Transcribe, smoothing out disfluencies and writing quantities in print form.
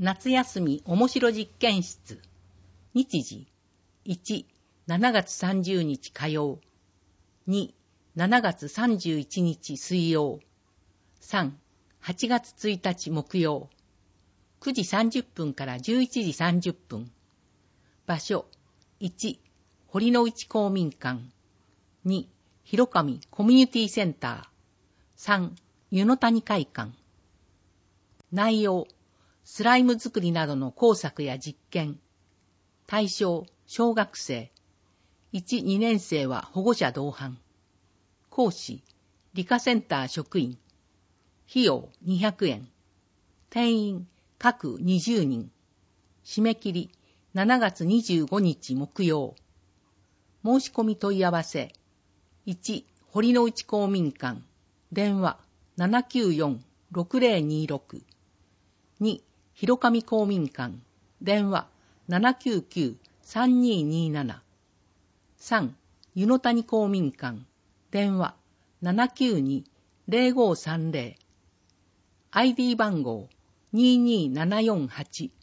夏休みおもしろ実験室。日時1、7月30日火曜。2、7月31日水曜。3、8月1日木曜。9時30分から11時30分。場所1、堀之内公民館。2、広上コミュニティセンター。3、湯の谷会館。内容スライム作りなどの工作や実験。対象、小学生。1、2年生は保護者同伴。講師、理科センター職員。費用200円。定員、各20人。締め切り、7月25日木曜。申し込み問い合わせ。1、堀之内公民館。電話、794-6026。2、広上公民館。電話、799-3227。3、湯の谷公民館。電話、792-0530。ID 番号、22748。